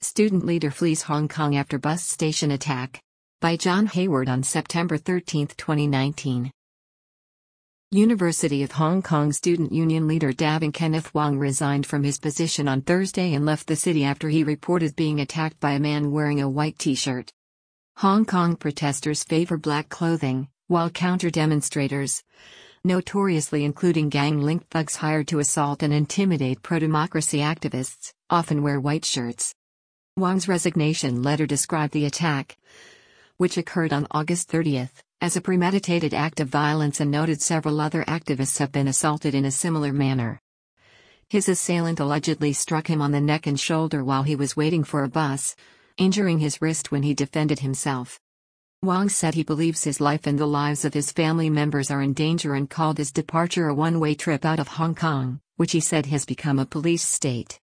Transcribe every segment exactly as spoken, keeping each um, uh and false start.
Student leader flees Hong Kong after bus station attack. By John Hayward on September thirteenth, twenty nineteen. University of Hong Kong Student Union leader Davin Kenneth Wong resigned from his position on Thursday and left the city after he reported being attacked by a man wearing a white t-shirt. Hong Kong protesters favor black clothing, while counter-demonstrators, notoriously including gang-linked thugs hired to assault and intimidate pro-democracy activists, often wear white shirts. Wong's resignation letter described the attack, which occurred on August thirtieth, as a premeditated act of violence and noted several other activists have been assaulted in a similar manner. His assailant allegedly struck him on the neck and shoulder while he was waiting for a bus, injuring his wrist when he defended himself. Wong said he believes his life and the lives of his family members are in danger and called his departure a one-way trip out of Hong Kong, which he said has become a police state.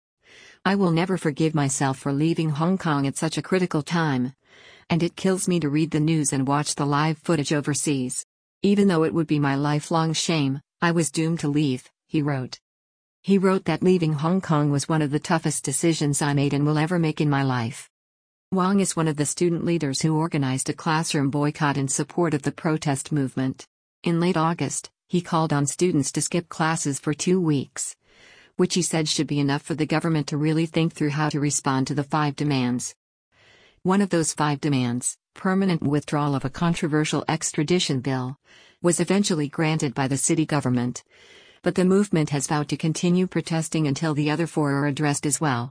"I will never forgive myself for leaving Hong Kong at such a critical time, and it kills me to read the news and watch the live footage overseas. Even though it would be my lifelong shame, I was doomed to leave," he wrote. He wrote that leaving Hong Kong was one of the toughest decisions I made and will ever make in my life. Wong is one of the student leaders who organized a classroom boycott in support of the protest movement. In late August, he called on students to skip classes for two weeks, which he said should be enough for the government to really think through how to respond to the five demands. One of those five demands, permanent withdrawal of a controversial extradition bill, was eventually granted by the city government, but the movement has vowed to continue protesting until the other four are addressed as well.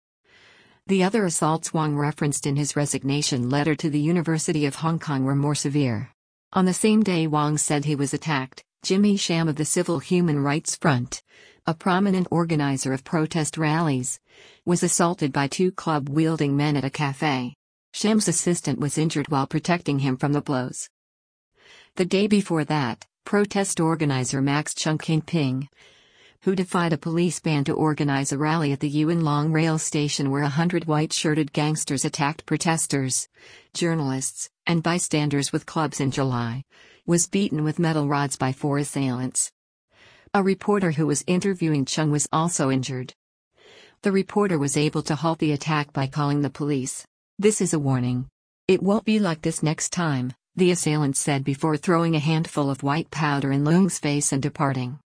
The other assaults Wong referenced in his resignation letter to the University of Hong Kong were more severe. On the same day Wong said he was attacked, Jimmy Sham of the Civil Human Rights Front, a prominent organizer of protest rallies, was assaulted by two club-wielding men at a cafe. Sham's assistant was injured while protecting him from the blows. The day before that, protest organizer Max Chung King-ping, who defied a police ban to organize a rally at the Yuen Long rail station where a hundred white-shirted gangsters attacked protesters, journalists, and bystanders with clubs in July, was beaten with metal rods by four assailants. A reporter who was interviewing Chung was also injured. The reporter was able to halt the attack by calling the police. "This is a warning. It won't be like this next time," the assailant said before throwing a handful of white powder in Leung's face and departing.